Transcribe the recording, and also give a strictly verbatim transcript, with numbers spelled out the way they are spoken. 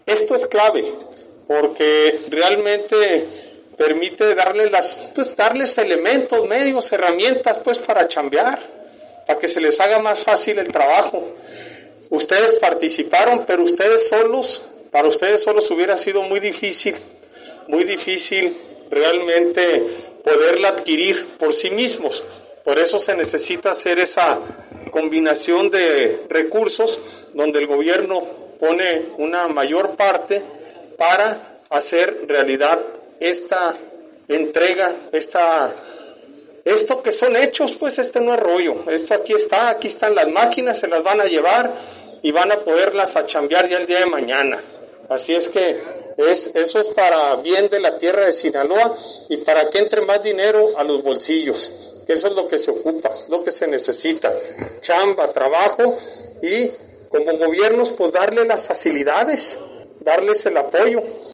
Esto es clave, porque realmente permite darles, las, pues, darles elementos, medios, herramientas pues para chambear, para que se les haga más fácil el trabajo. Ustedes participaron, pero ustedes solos, para ustedes solos hubiera sido muy difícil, muy difícil realmente poderla adquirir por sí mismos. Por eso se necesita hacer esa combinación de recursos donde el gobierno pone una mayor parte para hacer realidad esta entrega, esta, esto que son hechos, pues este no es rollo, esto aquí está, aquí están las máquinas, se las van a llevar y van a poderlas a chambear ya el día de mañana. Así es que es, eso es para bien de la tierra de Sinaloa y para que entre más dinero a los bolsillos, que eso es lo que se ocupa, lo que se necesita, chamba, trabajo y como gobiernos pues darle las facilidades, darles el apoyo.